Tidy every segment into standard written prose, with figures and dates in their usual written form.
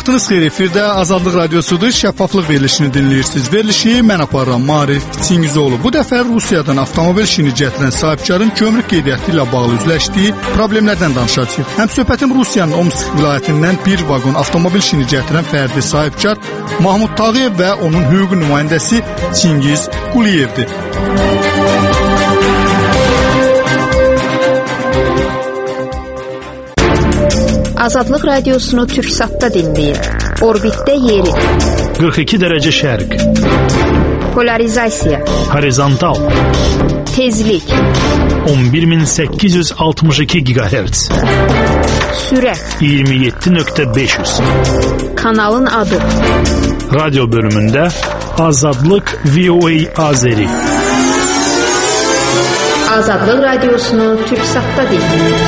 Vaxtınız xeyir, efirdə Azadlıq Radiosudur, şəffaflıq verilişini dinləyirsiniz. Verilişi mən aparıram, Marif Çingizoğlu. Bu dəfə Rusiyadan avtomobil işini gətirən sahibkarın gömrük qeydiyyatı ilə bağlı üzləşdiyi problemlərdən danışacağıq. Həm söhbətim Rusiyanın Omsk vilayətindən bir vaqon avtomobil işini gətirən fərdi sahibkar Mahmud Tağıyev və onun hüquqi nümayəndəsi Çingiz Quliyevdir. Azadlıq Radiosunu Türksatda dinləyin. Orbitdə yeri. 42 dərəcə şərq. Polarizasiya. Horizontal. Tezlik. 11862 GHz. Sürət. 27.500. Kanalın adı. Radyo bölümündə Azadlıq VOA Azeri. Azadlıq Radiosunu Türksatda dinləyin.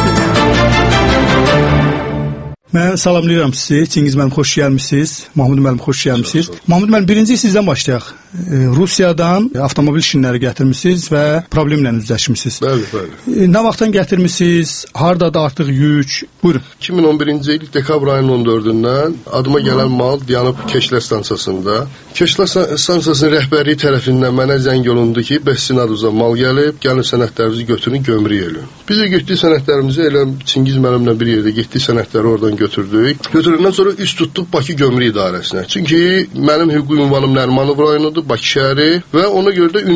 Mən salamlayıram sizi. Çingiz müəllim, xoş gəlmisiniz. Mahmud müəllim, xoş gəlmisiniz. Mahmud müəllim, birinci sizdən başlayaq. Rusiyadan avtomobil işinləri gətirmisiniz və problemlə üzləşmisiniz. Bəli. Nə vaxtdan gətirmisiniz? Hardadır artıq yük? Buyurun. 2011-ci il dekabr ayının 14-dən adıma gələn mal dayanıb Keşlə stansiyasında. Keşlə stansiyasının rəhbərliyi tərəfindən mənə zəng olundu ki, bəs sizin adınıza mal gəlib, gəlin sənədlərinizi götürün, gömrük elin. Biz də getdik sənədlərimizi elə Çingiz müəllimlə bir yerdə getdik, sənədləri oradan götürdük. Götürəndən sonra üst tutduq Bakı Gömrük İdarəsinə. Çünki mənim hüquqi ünvanım Nərimanov rayonudur, Bakı şəhəri və ona görə də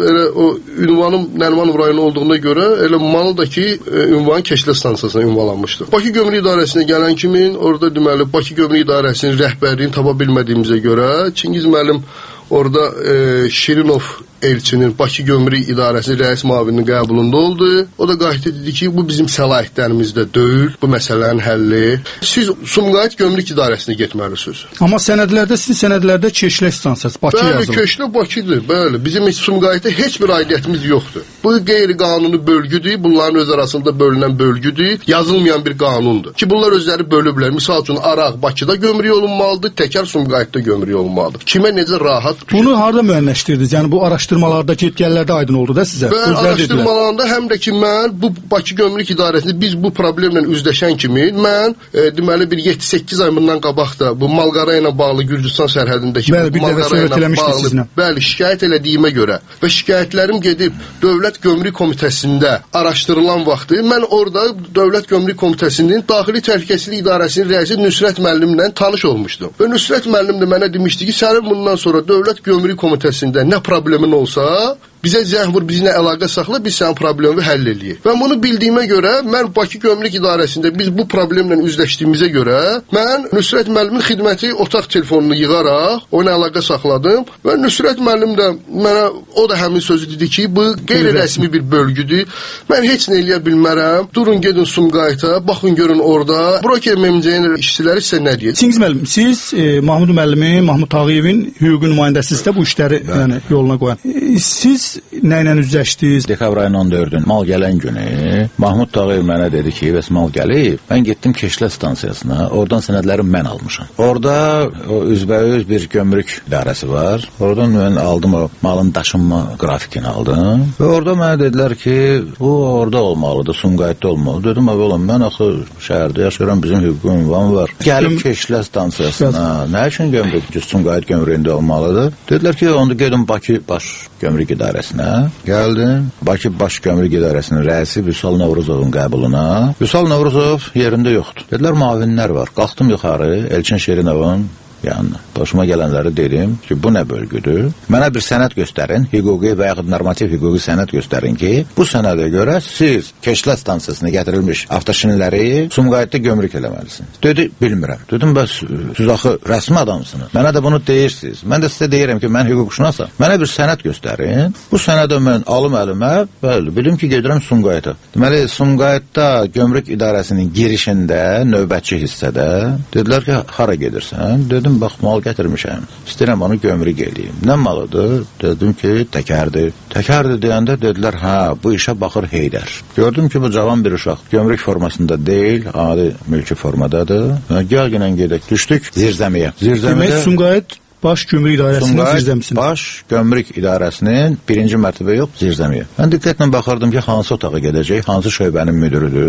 ünvanım Nərimanov rayonu olduğuna görə elə maldakı ünvan Keşlə stansiyasına ünvanlanmışdı. Bakı Gömrük İdarəsinə gələn kimi orada deməli Bakı Gömrük İdarəsinin rəhbərliyini tapa bilmədiyimizə görə Çingiz müəllim orada Şirinov elçinin Bakı Gömrük İdarəsinin rəis müavininin qəbulunda oldu. O da qayıtdı dedi ki, bu bizim səlahiyyətlərimizdə deyil, bu məsələnin həlli. Siz Sumqayıt Gömrük İdarəsinə getməlisiniz. Amma sənədlərdə, sizin sənədlərdə Keşlə stansiyası, Bakı yazılır. Bəli, Keşlə Bakıdır, bəli. Bizim Sumqayıtda heç bir aidiyyətimiz yoxdur. Bu qeyri-qanuni bölgüdür, bunların öz arasında bölünən bölgüdür, yazılmayan bir qanundur. Ki, bunlar özləri bölüblər. Misal üçün, Araq Bakıda gömrük olunmalıdır, Təkər Sumqayıtda gömrük olunmalıdır. Kimə necə rahat düşür? Bunu harada müəyyənləşdirdiniz? Yəni, bu araşdırmalarda, getgəllərdə aydın oldu da sizə? Bəli, araşdırmalarında həm də ki, mən bu Bakı Gömrük İdarəsində biz bu problemlə üzləşən kimi, mən deməli bir 7-8 ay bundan qabaq da bu Malqara ilə bağlı Gürcüstan sərhədindəki Malqara ilə bağlı bəli, şikayət elədiyimə görə və şikayətlərim gedib Dövlət Gömrük Komitəsində araşdırılan vaxtı mən orada Dövlət Gömrük Komitəsinin Daxili Təhlükəsizlik İdarəsinin rəisi Nüsrət müəllimlə tanış olmuşdum. Və Nüsrət müəllim də mənə demişdi ki, sənin bundan sonra Dövlət Gömrük Komitəsində nə problemin olsa, bizə zəng vur, bizlə əlaqə saxla, biz sənin problemi həll eləyək. Və bunu bildiyimə görə, mən Bakı Gömrük İdarəsində biz bu problemlə üzləşdiyimizə görə, mən Nüsrət müəllimin xidməti otaq telefonunu yığaraq, ona əlaqə saxladım və Nüsrət müəllim də mənə, o da həmin sözü dedi ki, bu qeyri-rəsmi bir bölgüdür, mən heç nə eləyə bilmərəm, durun gedin Sumqayıta, baxın görün orada, Broker MMC-nin işçiləri sizə nə deyir? Çingiz müəllim, siz Mahmud müəllimin, Mahmud Tağıyevin hüquqi nümayəndəsiniz də bu işləri yoluna qoyan. Siz nə ilə üzləşdiniz? Dekabr ayının 14-ün mal gələn günü Mahmud Tağıyev mənə dedi ki, bəs mal gəlib. Mən getdim Keşlə stansiyasına, oradan sənədləri mən almışam. Orada o üzbəüz bir gömrük idarəsi var. Oradan mən aldım o malın daşınma qrafikini aldım. Və orada mənə dedilər ki, bu orada olmalıdır, Sumqayıtda olmalıdır. Dedim, oğlum, mən axı şəhərdə yaşayıram, bizim hüquqi ünvan var. Gəlib Keşlə stansiyasına, nə üçün gömrük, Sumqayıt gömrüyündə olmalıdır? Dedilər ki, onda gedin Bakı Baş Gömrük İdarəsinə. Gəldim, Bakı Baş Gömrük İdarəsinin rəisi Vüsal Novruzovun qəbuluna. Vüsal Novruzov yerində yoxdur. Dedilər, müavinlər var. Qalxdım yuxarı, Elçin Şerinovun yanına. Başıma gələnləri dedim ki, bu nə bölgüdür? Mənə bir sənəd göstərin, hüquqi və yaxud normativ hüquqi sənəd göstərin ki, bu sənədə görə siz Keşlə stansiyasına gətirilmiş avtoşinləri Sumqayıtda gömrük eləməlisiniz. Dedi, bilmirəm. Dedim, bəs siz axı rəsmi adamsınız. Mənə də bunu deyirsiniz. Mən də sizə deyirəm ki, mən hüquqşünasam. Mənə bir sənəd göstərin. Bu sənədə mən alım əlimə, bəli, bildim ki, gedirəm Sumqayıta. Deməli, Sumqayıtda gömrük idarəsinin girişində, növbətçi hissədə dedilər ki, hara gedirsən? Dedim, bax, mal gətirmişəm. İstəyirəm onu gömrük eləyim. Nə malıdır? Dedim ki, təkərdir. Təkərdir deyəndə dedilər, hə, bu işə baxır Heydər. Gördüm ki, bu cavan bir uşaq gömrük formasında deyil, adi mülki formadadır. Gəlginlə gedək. Düşdük zirzəmiyə. Demək, Sumqayıt Baş Gömrük İdarəsinin zirzəmisində. Baş Gömrük İdarəsinin birinci mərtəbə yox, zirzəmiyə. Mən diqqətlə baxardım ki, hansı otağa gedəcək, hansı şöbənin müdürüdür.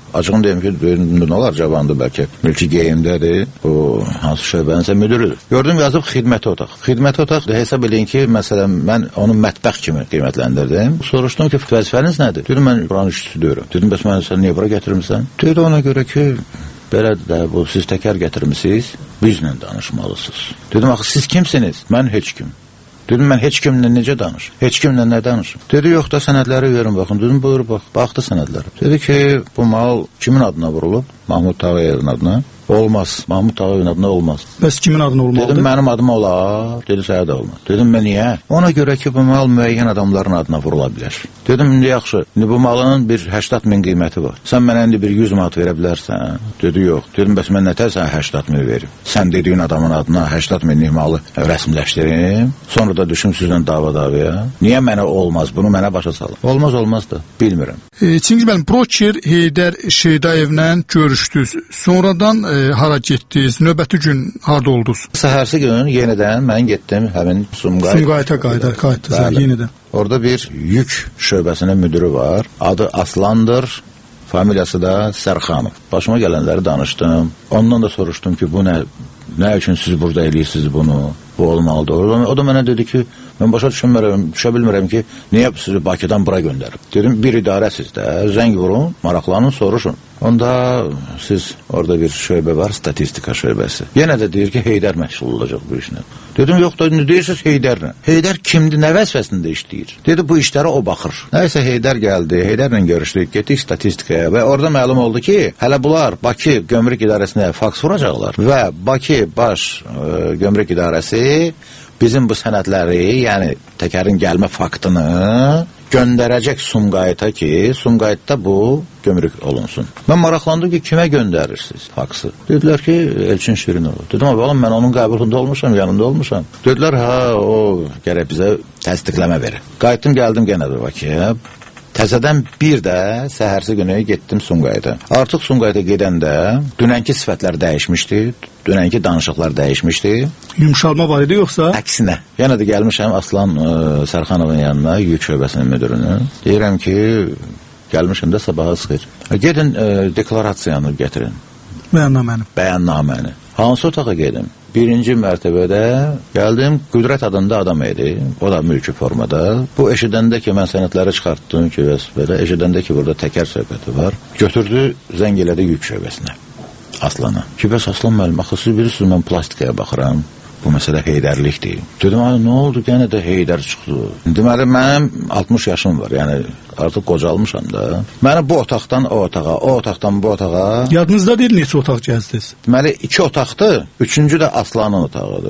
Açığını deyim ki, nə olar cavandır bəlkə. Mülki geyimdədir. O hansı şöbənsə müdürüdür. Gördüm yazıb xidməti otaq. Xidməti otaq hesab edin ki, məsələn mən onu mətbəx kimi qiymətləndirdim. Soruşdum ki, vəzifəniz nədir? Dedim mən buranın işçisi deyirəm. Dedim bəs mən sən niyə bura gətirmisən? Dedi ona görə ki, belədir də, bu siz təkər gətirmisiniz, bizlə danışmalısınız. Dedim axı siz kimsiniz? Mən heç kim. Dedim mən heç kimlə necə danış? Heç kimlə nə danışım? Dedi yox da sənədləri verin baxın. Dedim buyur bax. Baxdı sənədləri. Dedi ki bu mal kimin adına vurulub? Mahmud Tağıyevin adına. Olmaz. Mahmud Tağıyevin adına olmaz. Bəs kimin adına olmalıdır? Dedim mənim adıma olar. Dedi sənə də olmaz. Dedim mən niyə? Ona görə ki bu mal müəyyən adamların adına vurula bilər. Dedim indi yaxşı. İndi bu malının bir 80.000 qiyməti var. Sən mənə indi bir 100 manat verə bilərsən? Dedi yox. Dedim bəs mən nətər sənə 80.000 verim? Sən dediyin adamın adına 80.000'lik malı rəsmiləşdirim. Sonra da düşüm sizlə dava-davaya. Niyə mənə olmaz? Bunu mənə başa salın. Olmaz da. Bilmirəm. Çingiz müəllim, broker Heydər Şeydayevlə görüşdünüz. Sonradan hara getdiniz? Növbəti gün harda oldunuz? Səhərsi gün yenidən mən getdim həmin Sumqayıta qayıtdınız yenidən. Orada bir yük şöbəsinin müdürü var. Adı Aslandır. Familiyası da Sərxanov. Başıma gələnləri danışdım. Ondan da soruşdum ki, bu nə üçün siz burada eləyirsiniz bunu? Bu olmalıdır. O da mənə dedi ki, mən başa düşə bilmirəm ki, niyə sizi Bakıdan bura göndərib? Dedim, bir idarəsiz də, zəng vurun, maraqlanın, soruşun. Onda siz orada bir şöbə var, statistika şöbəsi. Yenə də deyir ki, Heydər məşğul olacaq bu işlə. Dedim, yox da deyirsiniz Heydərlə. Heydər kimdir, nə vəzifəsində işləyir? Dedi, bu işlərə o baxır. Nəysə Heydər gəldi, Heydərlə görüşdük, getdik statistikaya və orada məlum oldu ki, hələ bunlar Bakı Gömrük İdarəsinə faks vuracaqlar və Bakı Baş Gömrük İdarəsi bizim bu sənədləri, yəni təkərin gəlmə faktını göndərəcək Sumqayıta ki, Sumqayıtda bu gömrük olunsun. Mən maraqlandım ki, kimə göndərirsiniz faksı? Dedilər ki, Elçin Şirinov. Dedim, oğlum, mən onun qəbulunda olmuşam, yanında olmuşam. Dedilər, o gərək bizə təsdiqləmə verir. Qayıtdım, gəldim genə də Bakıya. Təzədən bir də səhərsi günü getdim Sumqayıta. Artıq Sumqayıta gedəndə dünənki sifətlər dəyişmişdi, dünənki danışıqlar dəyişmişdi. Yumşalma var idi yoxsa? Əksinə. Yenə də gəlmişəm Aslan Sərxanovun yanına, yük şöbəsinin müdürünü. Deyirəm ki, gəlmişim də sabaha sıxır. Gedin deklarasiyanı gətirin. Bəyannaməni. Hansı otağa gedim? Birinci mərtəbədə gəldim, Qüdrət adında adam idi, o da mülki formada. Bu eşidəndə ki, mən sənədləri çıxartdım ki, vəsifədə, eşidəndə ki, burada təkər söhbəti var, götürdü, zəng elədi yük şöbəsinə, Aslana. Ki, bəs Aslan müəllim, axı siz bilirsiniz, mən plastikaya baxıram, bu məsələ Heydərlikdir. Dedim, nə oldu, yenə də Heydər çıxdı. Deməli, mənim 60 yaşım var, yəni artıq qocalmışam da. Məni bu otaqdan o otağa, o otaqdan bu otağa... Yadınızda deyil, neçə otaq gəzdiniz? Deməli, 2 otaqdır, 3-cü də Aslanın otağıdır.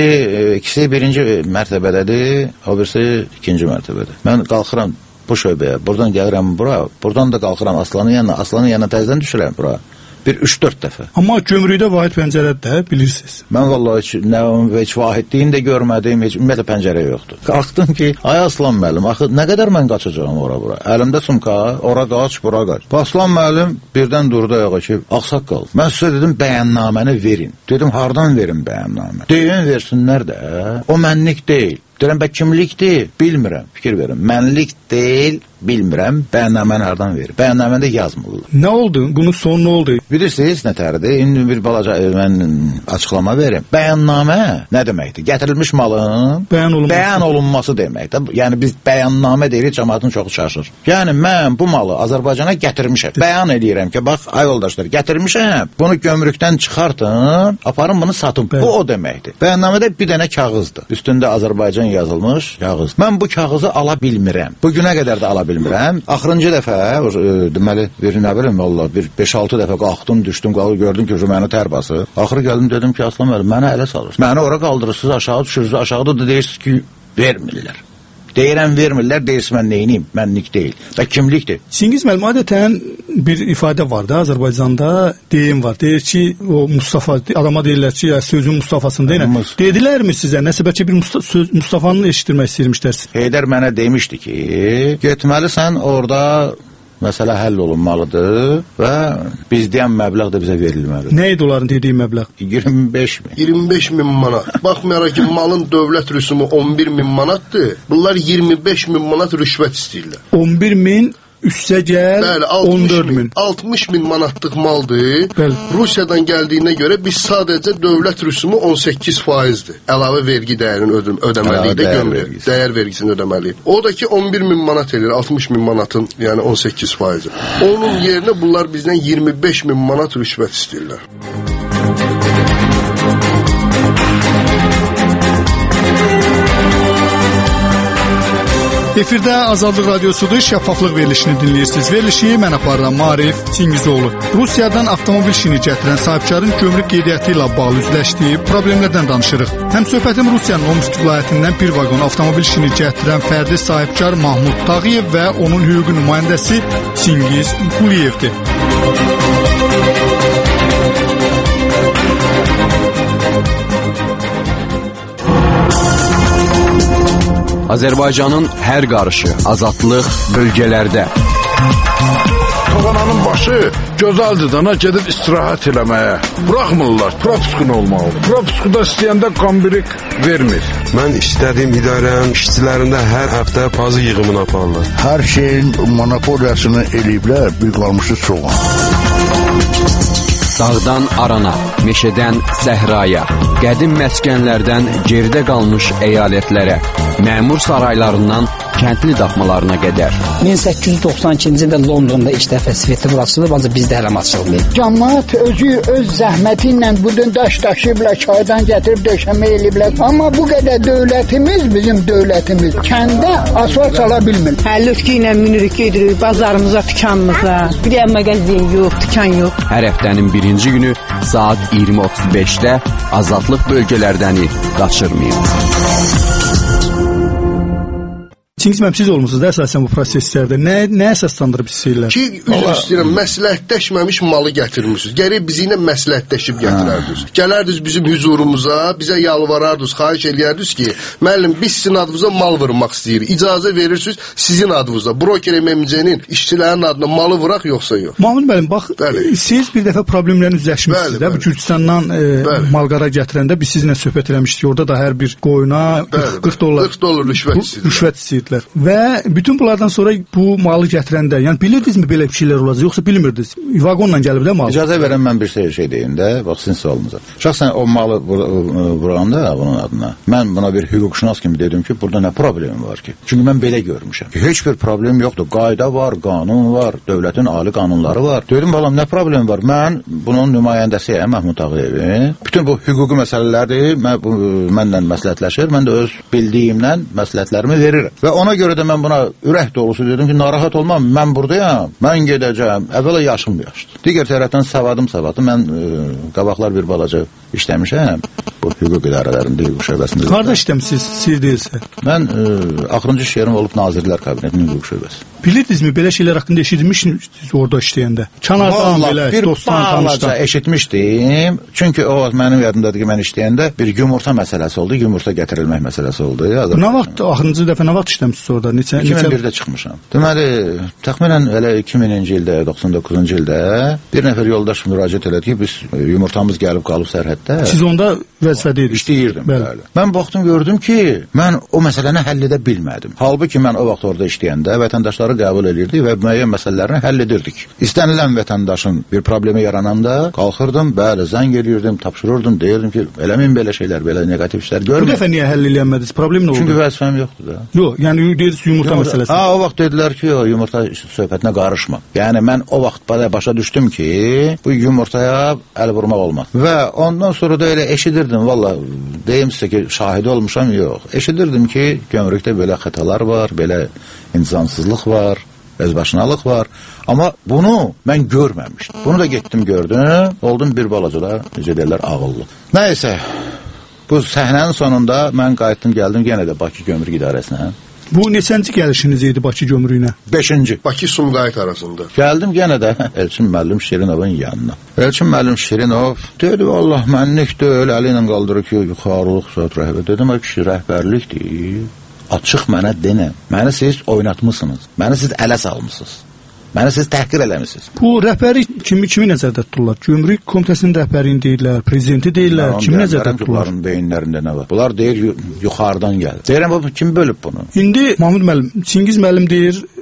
İkisi birinci mərtəbədədir, o birisi ikinci mərtəbədə. Mən qalxıram bu şöbəyə, buradan gəlirəm bura, buradan da qalxıram Aslanın yanına təzədən düşürəm bura. Bir 3-4 dəfə. Amma gömrükdə vahid pəncərədir də, bilirsiniz. Mən vallahi heç vahidliyini də görmədim, heç ümumiyyətlə pəncərə yoxdur. Qalxdım ki, ay Aslan müəllim, axı nə qədər mən qaçacağam ora-bura? Əlimdə sumka, ora qaç, bura qaç. Aslan müəllim birdən durdu ayağa ki, ağsaqqal, mən sizə dedim bəyannaməni verin. Dedim, hardan verin bəyannaməni? Deyin versinlər də, o mənlik deyil. Deyirəm, bə kimlikdir? Bilmirəm, fikir verin. Mənlik deyil, bilmirəm, bəyannaməni hardan verir. Bəyannaməndə yazmırlar. Nə oldu? Bunun sonu nə oldu? Bilirsiniz nətərdir? İndi bir balaca mən açıqlama verim. Bəyannamə nə deməkdir? Gətirilmiş malın bəyan olunması deməkdir. Yəni biz bəyannamə deyirik, cəmaatın çoxu şaşır. Yəni mən bu malı Azərbaycana gətirmişəm. Bəyan edirəm ki, bax, ay yoldaşlar, gətirmişəm. Bunu gömrükdən çıxartın, aparın bunu satın. Bu o deməkdir. Bəyannamədə bir dənə kağızdır. Üstündə Azərbaycan yazılmış kağız. Mən bu kağızı ala bilmirəm. Bu günə qədər də ala bilmirəm. Axırıncı dəfə, deməli, nə bilim, valla, bir 5-6 dəfə qalxdım, düşdüm, gördüm ki, məni tər basır. Axırı gəldim, dedim ki, Aslan müəllim, mənə ələ salır. Məni ora qaldırırsınız, aşağı düşürürsünüz, aşağıda da deyirsiniz ki, vermirlər. Deyirəm, vermirlər, deyirsin mən neyiniyim, mənlik deyil və kimlikdir. Çingiz müəllim, adətən bir ifadə var da, Azərbaycanda deyim var. Deyir ki, o Mustafa, adama deyirlər ki, sözün Mustafasını deyilən. Dedilərmi sizə, nəsə bəlkə bir Mustafanı eşitdirmək istəyirmişlər? Heydər mənə demişdi ki, getməlisən orada məsələ həll olunmalıdır və biz deyən məbləğ də bizə verilməlidir. Nə idi onların dediyi məbləğ? 25 min manat. Baxmayaraq ki, malın dövlət rüsumu 11 min manatdır. Bunlar 25 min manat rüşvət istəyirlər. 11 min üstə gəl 14.000. 60.000 manatlıq maldır. Bəli. Rusiyadan gəldiyinə görə biz sadəcə dövlət rüsumu 18%-dir. Əlavə vergi dəyərinin ödəməliyik də gömrük. Dəyər vergisini ödəməliyik. O da ki 11.000 manat edir, 60.000 manatın, yəni 18%. Onun yerinə bunlar bizdən 25.000 manat rüşvət istəyirlər. Efirdə Azadlıq Radiosudur, şəffaflıq verilişini dinləyirsiniz. Verilişi mən aparıram, Maarif Çingizoğlu. Rusiyadan avtomobil işini gətirən sahibkarın gömrük qeydiyyatı ilə bağlı üzləşdiyi problemlərdən danışırıq. Həm söhbətim Rusiyanın Omsk vilayətindən bir vaqon avtomobil işini gətirən fərdi sahibkar Mahmud Tağıyev və onun hüquqi nümayəndəsi Çingiz Quliyevdir. Azərbaycanın hər qarışı, azadlıq bölgələrdə. Tavananın başı gözəldir dana, gedib istirahət eləməyə. Buraxmırlar, propiskun olmalıdır. Propiskuda istəyəndə qambirik vermir. Mən istədiyim idarənin işçilərində hər həftə pazı yığımını aparırlar. Hər şeyin monopoliyasını eləyiblər, bir qalmışı çoğun. Dağdan arana, meşədən səhraya, qədim məskənlərdən geridə qalmış əyalətlərə, məmur saraylarından kəndli daxmalarına qədər. 1892-ci ildə Londonda ilk dəfə svetofor açılıb, ancaq bizdə hələm açılmayıb. Cəmaət özü öz zəhməti ilə budun daş daşıyıblar, çaydan gətirib döşəmə eləyiblər. Amma bu qədər dövlətimiz, bizim dövlətimiz kəndə asfalt çala bilmir. Həllüfki ilə minirik gedirik bazarımıza, dükanımıza. Bir yer mağazin yox, dükan yox. Hər həftənin birinci günü saat 20:35-də azadlıq bölgələrdəni qaçırmayın. Çingiz müəllim, siz olmusunuz da əsasən bu proseslərdə. Nə əsaslandırıb istəyirlər? Ki, üzr istəyirəm, məsləhətləşməmiş malı gətirmişsiniz. Gərək bizi ilə məsləhətləşib gətirərdiniz. Gələrdiniz bizim hüzurumuza, bizə yalvarardınız, xahiş eləyərdiniz ki, müəllim, biz sizin adınıza mal vurmaq istəyirik. İcazə verirsiniz sizin adınıza. Broker MMC-nin işçilərin adına malı vuraq, yoxsa yox. Mahmud müəllim, bax, siz bir dəfə problemlərlə üzləşmişsiniz də. Bu Gürcüstandan malqara gətirəndə biz sizinlə söhbət eləmişdik. Orada da hər bir qoyuna 40 dollar rüşvət istəyirdilər. Və bütün bunlardan sonra bu malı gətirəndə, yəni bilirdinizmi belə bir şeylər olacaq, yoxsa bilmirdiniz? Vagonla gəlib də mal. İcazə verən mən bir şey deyim də, bax sizin sualınıza. Şəxsən o malı vuranda bunun adına, mən buna bir hüquqşünas kimi dedim ki, burada nə problem var ki? Çünki mən belə görmüşəm ki, heç bir problem yoxdur. Qayda var, qanun var, dövlətin ali qanunları var. Dedim, balam, nə problem var? Mən bunun nümayəndəsiyəm, Mahmud Tağıyevin. Bütün bu hüquqi məsələlərdir, mənlə məsləhətləşir, mən də öz bildiyimlə məsləhətlərimi verirəm. Və ona görə də mən buna ürək dolusu dedim ki, narahat olmam, mən buradayam, mən gedəcəm, əvvəla yaşım yaşdır. Digər tərəfdən savadım, mən qabaqlar bir balaca işləmişəm, bu hüquq idarələrində, hüquq şöbəsində. Harada işləmişsiniz, sir deyilsə? Mən axırıncı iş yerim olub Nazirlər Kabinetinin hüquq şöbəsi. Bilirdinizmi, belə şeylər haqqında eşitmişsiniz orada işləyəndə? Kənardan belə, dostdan, tanışdan. Eşitmişdim, çünki o mənim yadımdadır ki, mən işləyəndə bir yumurta məsələsi oldu, yumurta gətirilmək məsələsi oldu. Nə vaxt, axırıncı dəfə nə vaxt işləmişsiniz orada? 2001-də çıxmışam. Deməli, təxminən elə 2000-ci ildə, 99-cu ildə bir nəfər yoldaş müraciət elədi ki, biz yumurtamız gəlib qalıb sərhəddə. Siz onda vəzifədə idiniz? İşləyirdim, bəli. Mən baxdım, gördüm ki, mən o məsələni həll edə bilmədim. Halbuki mən o vaxt orada işləyəndə vətəndaşları qəbul edirdik və müəyyən məsələlərini həll edirdik. İstənilən vətəndaşın bir problemi yarananda qalxırdım, bəli, zəng edirdim, tapşırırdım, deyirdim ki, eləmin belə şeylər, belə negativ işlər görməyim. Bu dəfə niyə həll eləyənmədiniz? Problem nə oldu? Çünki vəzifəm yoxdur da. Yox, yəni deyirsiniz yumurta məsələsi. O vaxt dedilər ki, o yumurta söhbətinə qarışma. Yəni mən o vaxt başa düşdüm ki, bu yumurtaya əl vurmaq olmaz. Və ondan sonra da elə eşidirdim, valla deyim sizə ki, şahidi olmuşam, yox. Eşidirdim ki, gömrükdə belə xətalar var, belə insansızlıq var, özbaşınalıq var. Amma bunu mən görməmişdim. Bunu da getdim, gördüm, oldum bir balaca da, necə deyirlər, ağıllı. Nəysə, bu səhnənin sonunda mən qayıtdım, gəldim yenə də Bakı Gömrük İdarəsinə. Bu neçənci gəlişiniz idi Bakı gömrüyünə? 5-ci. Bakı Sumqayıt arasında. Gəldim yenə də Elçin müəllim Şirinovun yanına. Elçin müəllim Şirinov dedi, Allah mənlik deyil, əli ilə qaldırır ki, yuxarılıq zat rəhbər. Dedim, kişi rəhbərlikdir. Açıq mənə denə. Məni siz oynatmışsınız. Məni siz ələ salmışsınız. Məni siz təhqir eləmişsiniz. Bu rəhbəri kimi nəzərdə tuturlar? Gömrük komitəsinin rəhbərini deyirlər, prezidenti deyirlər, kimi nəzərdə tuturlar? Bunların beyinlərində nə var? Bunlar deyir, yuxarıdan gəlir. Deyirəm, kim bölüb bunu? İndi Mahmud müəllim, Çingiz müəllim deyir,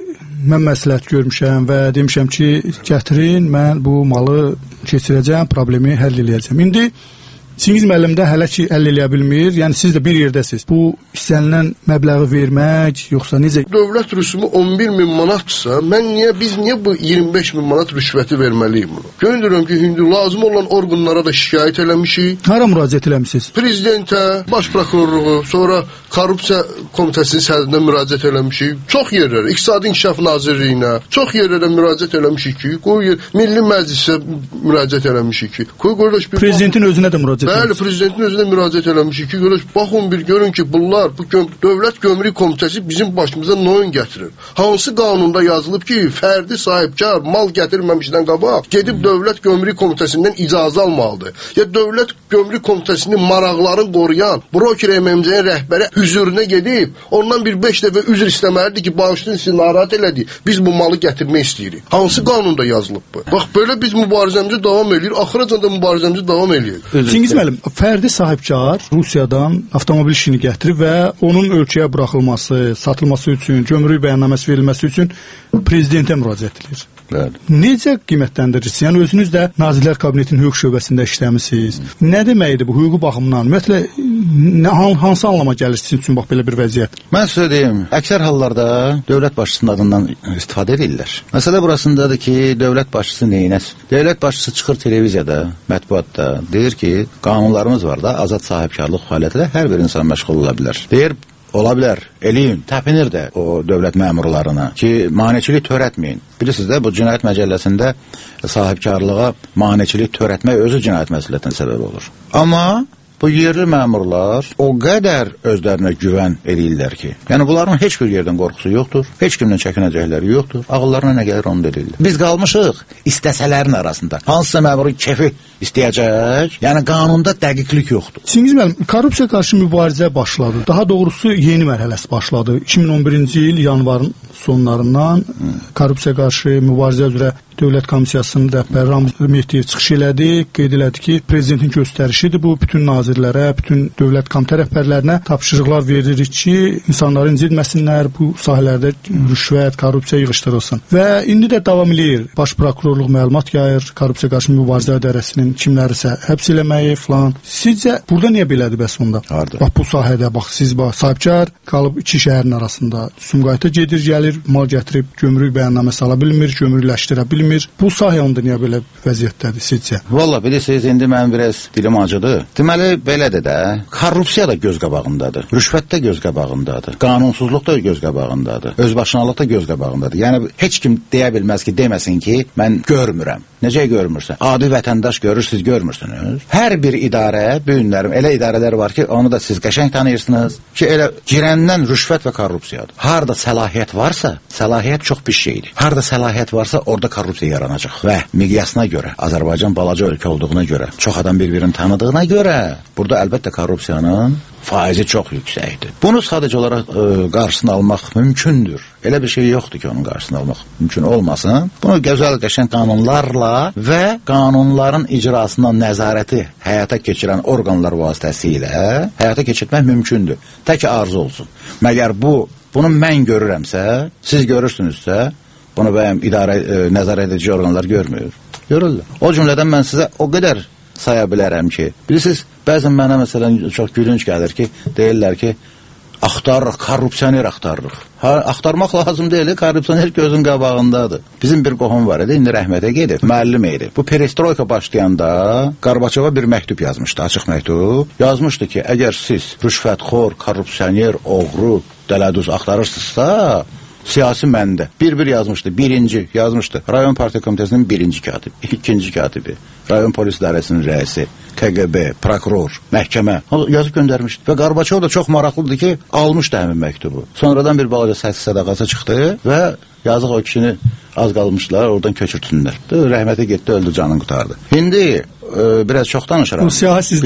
mən məsləhət görmüşəm və demişəm ki, gətirin, mən bu malı keçirəcəm, problemi həll edəcəm. İndi Çingiz müəllim də hələ ki həll eləyə bilmir. Yəni siz də bir yerdəsiz. Bu istənilən məbləği vermək, yoxsa necə? Dövlət rüsumu 11.000 manatdırsa, biz niyə bu 25.000 manat rüşvəti verməliyik bunu? Görürəm ki, lazım olan orqanlara da şikayət eləmişik. Hara müraciət eləmisiniz? Prezidentə, baş prokurorluğu, sonra korrupsiya komitəsinin sədrinə müraciət eləmişik. Çox yerlərə, İqtisadi İnkişaf Nazirliyinə, çox yerlərə müraciət eləmişik ki, Milli Məclisə müraciət eləmişik ki, prezidentin özünə də müraciət. Bəli, prezidentin özünə müraciət eləmişik ki, baxın bir görün ki, bunlar, bu Dövlət Gömrük Komitəsi bizim başımıza noyun gətirir. Hansı qanunda yazılıb ki, fərdi sahibkar mal gətirməmişdən qabaq gedib Dövlət Gömrük Komitəsindən icazə almalıdır. Ya Dövlət Gömrük Komitəsinin maraqlarını qoruyan broker MMC-nin rəhbəri hüzuruna gedib, ondan bir 5 dəfə üzr istəməlidir ki, bağışlayın sizi narahat elədik, biz bu malı gətirmək istəyirik. Hansı qanunda yazılıb bu? Bax, belə biz mübarizəmizi davam edirik, axıracan da mübarizəmizi davam edirik. Çingiz müəllim, fərdi sahibkar Rusiyadan avtomobil işini gətirib və onun ölkəyə buraxılması, satılması üçün, gömrük bəyannaməsi verilməsi üçün prezidentə müraciət edir. Bəli. Necə qiymətləndirirsiniz? Yəni özünüz də Nazirlər Kabinetinin hüquq şöbəsində işləmisiniz. Nə deməkdir bu hüquqi baxımdan? Ümumiyyətlə hansı anlama gəlir sizin üçün bax belə bir vəziyyət? Mən sizə deyim, əksər hallarda dövlət başçısının adından istifadə edirlər. Məsələ burasındadır ki, dövlət başçısı neynəsin? Dövlət başçısı çıxır televiziyada, mətbuatda, deyir ki, qanunlarımız var da, azad sahibkarlıq fəaliyyətilə hər bir insan məşğul ola bilər. Deyir, ola bilər, eləyin, təpinir də o dövlət məmurlarına ki, maneçilik törətməyin. Bilirsiniz də, bu cinayət məcəlləsində sahibkarlığa maneçilik törətmək özü cinayət məsuliyyətinə səbəb olur. Amma bu yerli məmurlar o qədər özlərinə güvən edirlər ki, yəni bunların heç bir yerdən qorxusu yoxdur, heç kimdən çəkinəcəkləri yoxdur, ağıllarına nə gəlir onu deyirlər. Biz qalmışıq istəsələrin arasında. Hansısa məmurun kefi istəyəcək, yəni qanunda dəqiqlik yoxdur. Çingiz müəllim, korrupsiya qarşı mübarizə başladı. Daha doğrusu yeni mərhələsi başladı. 2011-ci il yanvarın sonlarından korrupsiya qarşı mübarizə üzrə Dövlət Komissiyasının rəhbəri Ramiz Mehdiyev çıxış elədi, qeyd elədi ki, prezidentin göstərişidir bu, bütün nazirlərə, bütün dövlət komitə rəhbərlərinə tapşırıqlar veririk ki, insanları incitməsinlər, bu sahələrdə rüşvət, korrupsiya yığışdırılsın. Və indi də davam edir. Baş prokurorluq məlumat yayır, korrupsiya qarşı mübarizə idarəsinin kimlərisə həbs eləməyi falan. Sizcə burada niyə belədir bəs onda? Bax bu sahədə bax siz bax sahibkar qalıb iki şəhərin arasında Sumqayıta gedir, gəlir, mal gətirib gömrük bəyannaməsi ala bilmir, gömrükləşdirə bilmir. Bu sahə onda niyə belə vəziyyətdədir sizcə? Valla bilirsiniz, indi mənim biraz dilim acıdır. Deməli, belədir də, korrupsiya da göz qabağındadır, rüşvət də göz qabağındadır, qanunsuzluq da göz qabağındadır, özbaşınalıq da göz qabağındadır. Yəni, heç kim deyə bilməz ki, deməsin ki, mən görmürəm. Necə görmürsən? Adi vətəndaş görür, siz görmürsünüz. Hər bir idarə, bu günlərim, elə idarələr var ki, onu da siz qəşəng tanıyırsınız ki, elə girəndən rüşvət və korrupsiyadır. Harada səlahiyyət varsa, səlahiyyət çox bir şeydir. Harada səlahiyyət varsa, orada korrupsiya yaranacaq. Və miqyasına görə, Azərbaycan balaca ölkə olduğuna görə, çox adam bir-birini tanıdığına görə, burada əlbəttə korrupsiyanın faizi çox yüksəkdir. Bunu sadəcə olaraq qarşısını almaq mümkündür. Elə bir şey yoxdur ki, onun qarşısını almaq mümkün olmasın. Bunu gözəl qəşəng qanunlarla və qanunların icrasından nəzarəti həyata keçirən orqanlar vasitəsilə həyata keçirmək mümkündür. Tək arzu olsun. Məgər bunu mən görürəmsə, siz görürsünüzsə, bunu bəyəm nəzarət edici orqanlar görmür. Görürlər. O cümlədən mən sizə o qədər saya bilərəm ki, bilirsiniz, bəzən mənə məsələn çox gülünc gəlir ki, deyirlər ki, axtarırıq, korrupsioner axtarırıq. Axtarmaq lazım deyil, korrupsioner gözün qabağındadır. Bizim bir qohum var idi, indi rəhmətə gedib, müəllim idi. Bu perestroyka başlayanda Qarbaçova bir məktub yazmışdı, açıq məktub. Yazmışdı ki, əgər siz rüşvətxor, korrupsioner, oğru, dələduz axtarırsınızsa, siyasi məndə. Bir yazmışdı. Birinci yazmışdı. Rayon Partiya Komitəsinin birinci katibi, ikinci katibi, rayon polis idarəsinin rəisi, KGB, prokuror, məhkəmə. Yazıb göndərmişdi. Və Qarbaçov da çox maraqlıdır ki, almışdı həmin məktubu. Sonradan bir balaca səssiz sədaqası çıxdı və yazıq o kişini az qalmışdılar, oradan köçürtdülər. Rəhmətə getdi, öldü, canını qutardı. İndi biraz çox danışıram. Bu siyah sizdədir.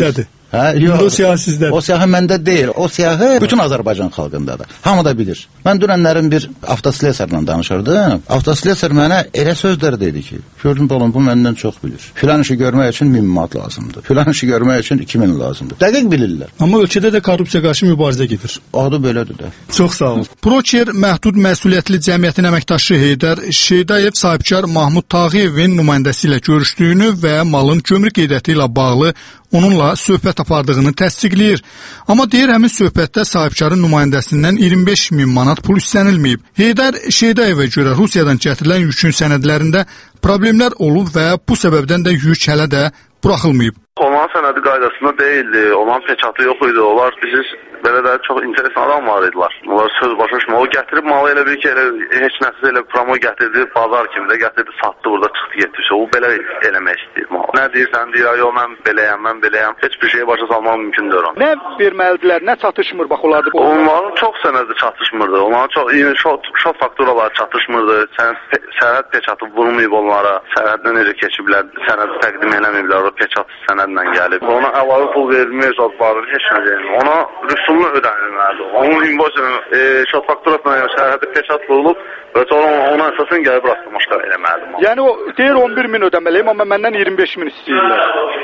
Yox. O siyahı sizdə. O siyahı məndə deyil. O siyahı bütün Azərbaycan xalqındadır. Hamı da bilir. Mən dünənlərin bir avtoslesarla danışırdım. Avtoslesar mənə elə sözlər dedi ki, gördüm balon bu məndən çox bilir. Filan işi görmək üçün 1000 manat lazımdır. Filan işi görmək üçün 2000 lazımdır. Dəqiq bilirlər. Amma ölkədə də korrupsiya qarşı mübarizə gedir. Adı belədir də. Çox sağ olun. Proçer Məhdud Məsuliyyətli Cəmiyyətin əməkdaşı Heydər Şeydayev sahibkar Mahmud Tağıyevin nümayəndəsi ilə görüşdüyünü və malın gömrük qeydiyyatı ilə bağlı onunla söhbət apardığını təsdiqləyir. Amma deyir, həmin söhbətdə sahibkarın nümayəndəsindən 25.000 manat pul istənilməyib. Heydər Şeydayevə görə Rusiyadan gətirilən yükün sənədlərində problemlər olub və bu səbəbdən də yük hələ də buraxılmayıb. Olan sənədi qaydasında deyildi, olan peçatı yox idi. Onlar bizi belə də çox interesan adam var idilər. Onlar söz başa o gətirib malı elə bir ki, elə heç nəsə elə promo gətirdi, bazar kimi də gətirdi, satdı, burada çıxdı, getdi. O belə eləmək istəyir malı. Nə deyirsən, deyir, yox, mən beləyəm. Heç bir şeyə başa salmaq mümkün deyil. Nə verməlidirlər, nə çatışmır, bax onlarda? Onların çox sənədi çatışmırdı. Onların çox fakturalar çatışmırdı. Sənəd peçatı vurmayıb onlara. Sənədlə necə keçiblər, sənədi təqdim eləməyiblər, o peçat sənədlə gəlib. Ona əlavə pul verilmir, heç nə deyil. Ona rüsumlu ödənilməlidir. Onun invoice şot fakturasına sənədi peçat vurulub və sonra ona əsasən gəlib rastlaşma eləməlidir. Yəni o deyir 11.000 ödəməliyim, amma məndən 25.000 istəyirlər.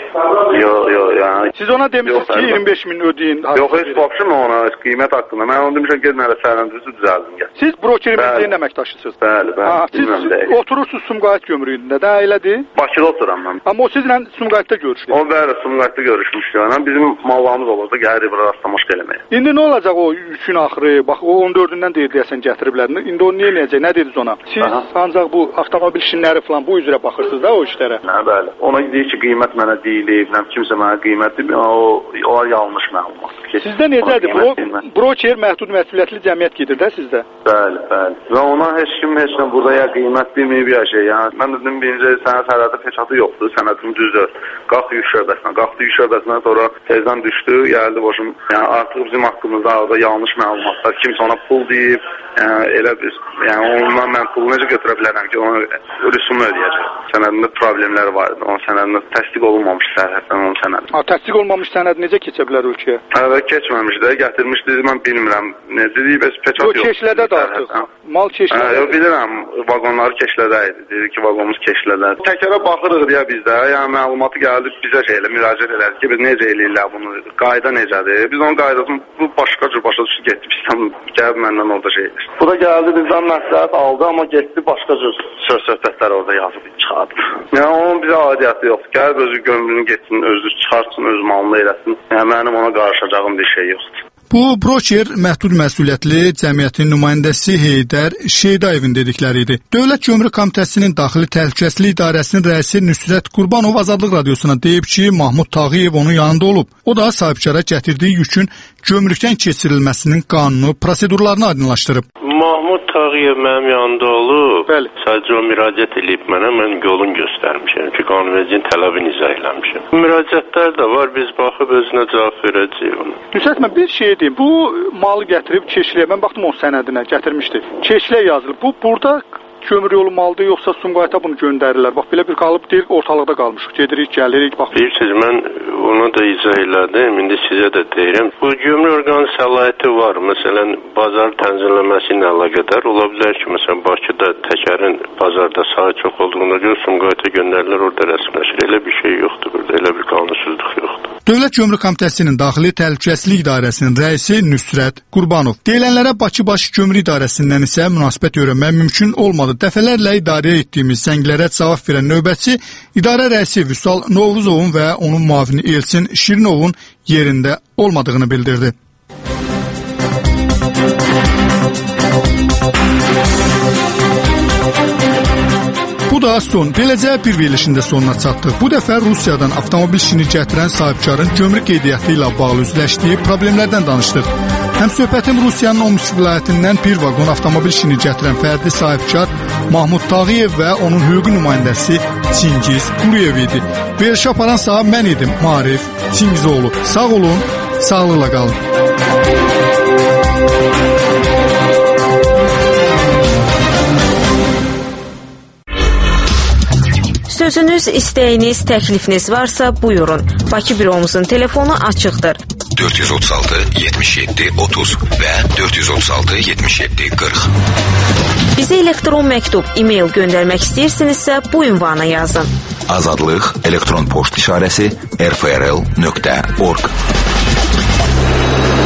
Yox, yəni. Siz ona demişsiniz ki, 25.000 ödeyin. Yox, heç baxmışım ona qiymət haqqında. Mən onu demişəm, gedin hələ sənədinizi düzəldin. Siz brokerimizin əməkdaşısınız. Bəli. Siz oturursunuz Sumqayıt gömrüyündə, də elədir? Bakıda oturam mən. Amma o sizlə Sumqayıtda görüşdü. O bəli, Sumqayıtda görüşmüşdü. Yəni bizim mallarımız olurdu, gəlir bura rastlaşma eləməyə. İndi nə olacaq o yükün axırı? Bax o 14-dən deyirsən gətiriblər. İndi o niyə eləyəcək? Nə dediniz ona? Siz ancaq bu avtomobil işinləri falan bu üzrə baxırsınız da o işlərə. Bəli. Ona deyir ki, qiymət mənə deyilib, kimsə mənə qiymət deyib, o yanlış məlumatdır. Sizdə necədir? Broker Məhdud Məsuliyyətli Cəmiyyət gedir də sizdə? Bəli. Və ona heç kim burada ya qiymət bilməyib ya şey. Yəni mən dedim birinci sənədə peçatı yoxdur, sənədim düzdür. Qalxdı yük şöbəsinə, sonra tezdən düşdü, gəldi başım. Yəni artıq bizim haqqımızda orada yanlış məlumatlar, kimsə ona pul deyib, elə bir, yəni ondan mən pulu necə götürə bilərəm ki, onu rüsumu ödəyəcək. Sənədində problemlər var idi. Onun sənədində təsdiq olunmamış sənəddən onun sənədi. Təsdiq olmamış sənəd necə keçə bilər ölkəyə? Keçməmiş də, gətirmişdi, mən bilmirəm. Dedi, peçat yox. O keşlədə də artıq. Mal keşlədə. Yox, bilirəm, vaqonları keşlədə idi. Dedi ki, vaqonumuz keşlədə. Təkərə baxırıq deyə bizdə, yəni məlumatı gəldi bizə müraciət elədik ki, biz necə eləyirlər bunu, qayda necədir? Biz onun qaydasını bu başqa cür başa düşdük, getdi bizdən, gəlib məndən orada şey edir. Bu da gəldi bizdən məsləhət aldı, amma getdi başqa cür söhbətlər orada yazıb çıxardı. Yəni onun bizə aidiyyəti yoxdur. Gəlib özü gömrünü getsin, özü çıxartsın, öz malını eləsin. Yəni mənim ona qarışacağım bir şey yoxdur. Bu broker Məhdud Məsuliyyətli Cəmiyyətin nümayəndəsi Heydər Şeydayevin dedikləri idi. Dövlət Gömrük Komitəsinin Daxili Təhlükəsizlik İdarəsinin rəisi Nüsrət Qurbanov Azadlıq Radiosuna deyib ki, Mahmud Tağıyev onun yanında olub. O da sahibkara gətirdiyi yükün gömrükdən keçirilməsinin qanunu, prosedurlarını aydınlaşdırıb. Mahmud Tağıyev mənim yanında olub. Bəli. Sadəcə o müraciət edib mənə, mən yolun göstərmişəm ki, qanunvericinin tələbini izah eləmişəm. Müraciətlər də var, biz baxıb özünə cavab verəcəyik onu. Nüsrət, mən bir şey deyim. Bu malı gətirib Keşliyə, mən baxdım onun sənədinə gətirmişdi. Keşliyə yazılıb. Bu burada kömür yolu malıdır, yoxsa Sumqayıta bunu göndərirlər? Bax, belə bir qalıb deyil, ortalıqda qalmışıq. Gedirik, gəlirik, bax. Bilirsiniz, mən ona da izah elədim, indi sizə də deyirəm. Bu gömrük orqanı səlahiyyəti var. Məsələn, bazar tənzimləməsi ilə əlaqədar ola bilər ki, məsələn, Bakıda təkərin bazarda sayı çox olduğuna görə Sumqayıta göndərirlər, orada rəsmiləşir. Elə bir şey yoxdur burada, elə bir qanunsuzluq yoxdur. Dövlət Gömrük Komitəsinin Daxili Təhlükəsizlik İdarəsinin rəisi Nüsrət Qurbanov. Deyilənlərə Bakı Baş Gömrük İdarəsindən isə münasibət öyrənmək mümkün olmadı. Dəfələrlə idarəyə etdiyimiz zənglərə cavab verən növbətçi idarə rəisi Vüsal Novruzovun və onun müavini Elçin Şirinovun yerində olmadığını bildirdi. Bu da son. Beləcə bir verilişində sonuna çatdıq. Bu dəfə Rusiyadan avtomobil işini gətirən sahibkarın gömrük qeydiyyatı ilə bağlı üzləşdiyi problemlərdən danışdıq. Həmsöhbətim Rusiyanın Omsk vilayətindən bir vaqon avtomobil işini gətirən fərdi sahibkar Mahmud Tağıyev və onun hüquqi nümayəndəsi Çingiz Quruyev idi. Verişi aparan sağ mən idim, Marif Çingizoğlu. Sağ olun, sağlıqla qalın. Sözünüz, istəyiniz, təklifiniz varsa buyurun. Bakı büromuzun telefonu açıqdır. 436 77 30 və 436 77 40. Bizə elektron məktub, e-mail göndərmək istəyirsinizsə bu ünvana yazın. Azadlıq elektron poçt işarəsi rfrl.org.